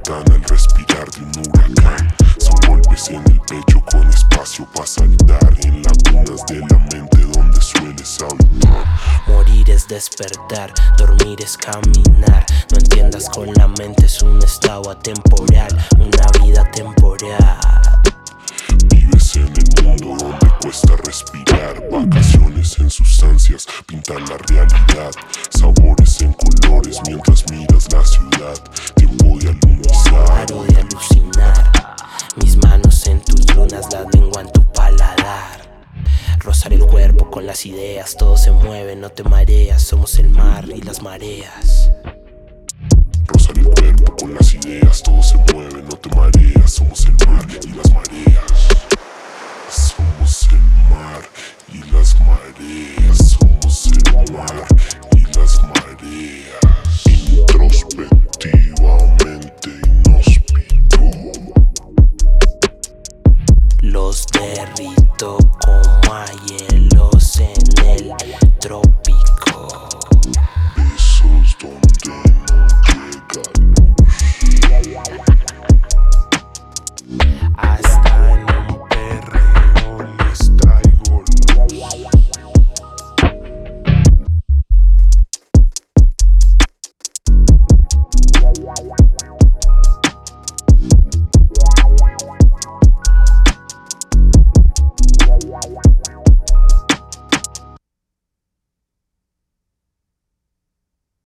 ventana al respirar de un huracán. Son golpes en el pecho con espacio para saltar, en lagunas de la mente donde sueles habitar. Morir es despertar, dormir es caminar. No entiendas con la mente, es un estado atemporal, una vida temporal. Vives en el mundo donde cuesta respirar, vacaciones en sustancias pintan la realidad, sabores en colores mientras miras la ciudad. Tiempo de alunizar, Paro de alucinar, mis manos en tus lunas, la lengua en tu paladar. Rozar el cuerpo con las ideas, todo se mueve, no te mareas, somos el mar y las mareas. rozar el cuerpo con las ideas, todo se mueve, no te mareas, somos el mar y las mareas. Somos el mar y las mareas, somos el mar y las mareas. Introspectivamente inhóspito, Los derrito como a hielos en el trópico. besos donde no llega luz. Hasta en un Perreo les traigo luz.